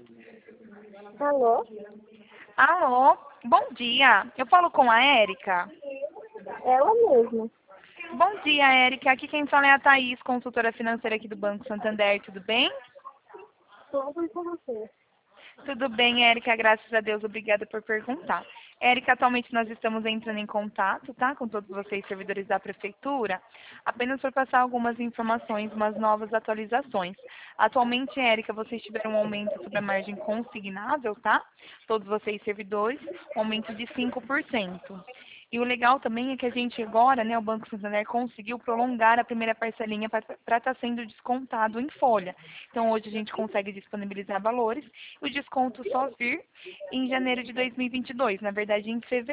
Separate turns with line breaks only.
Alô?
Alô, bom dia. Eu falo com a Érica.
Ela mesma.
Bom dia, Érica. Aqui quem fala é a Thaís, consultora financeira aqui do Banco Santander. Tudo bem?
Tudo com você.
Tudo bem, Érica. Graças a Deus. Obrigada por perguntar. Érica, atualmente nós estamos entrando em contato, tá? Com todos vocês, servidores da Prefeitura, apenas para passar algumas informações, umas novas atualizações. Atualmente, Érica, vocês tiveram um aumento sobre a margem consignável, tá? Todos vocês, servidores, um aumento de 5%. E o legal também é que a gente agora, né, o Banco Santander conseguiu prolongar a primeira parcelinha para estar sendo descontado em folha. Então, hoje a gente consegue disponibilizar valores e o desconto só vir em janeiro de 2022, na verdade em fevereiro.